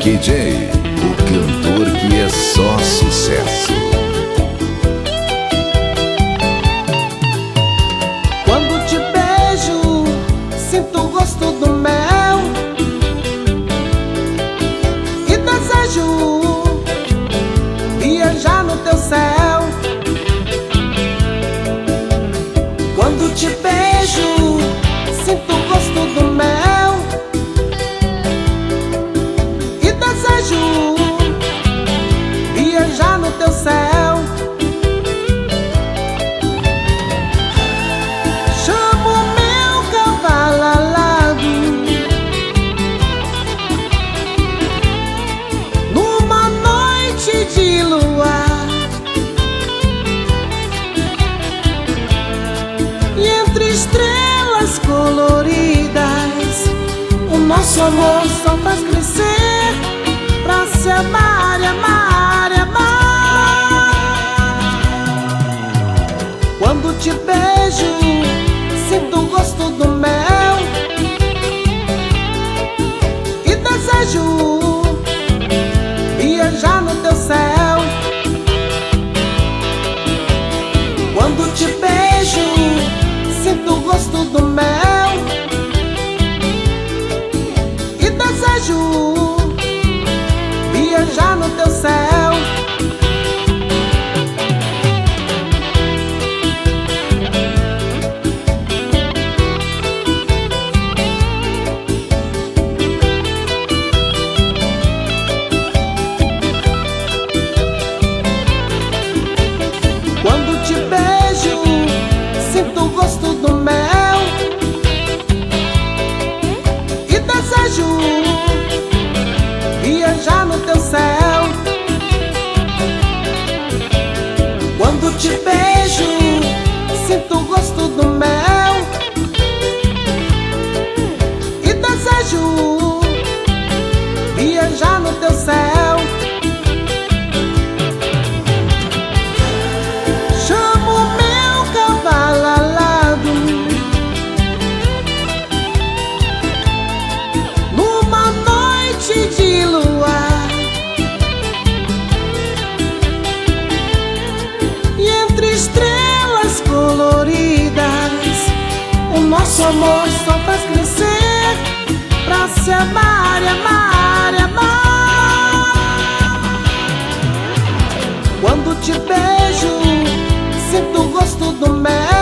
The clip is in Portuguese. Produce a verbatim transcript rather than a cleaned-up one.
K J, o cantor que é só sucesso. Quando te beijo, sinto o gosto do mel e desejo viajar no teu céu. Quando te beijo, sinto o gosto do mel e desejo viajar no teu céu. Chamo meu cavalo alado numa noite de luar, e entre estrelas coloridas o nosso amor só faz crescer pra se amar e amar e amar. Quando te beijo, sinto o gosto do mel e desejo viajar no teu céu. Quando te beijo, sinto o gosto do mel e desejo viajar no teu céu. Quando te beijo, sinto o gosto do mel e desejo viajar no teu céu. Quando te beijo, sinto o gosto do mel e desejo viajar no teu céu. Chamo meu cavalo alado numa noite de luar, e entre estrelas coloridas o nosso amor só faz crescer pra se amar e amar e amar. Quando te beijo, sinto o gosto do mel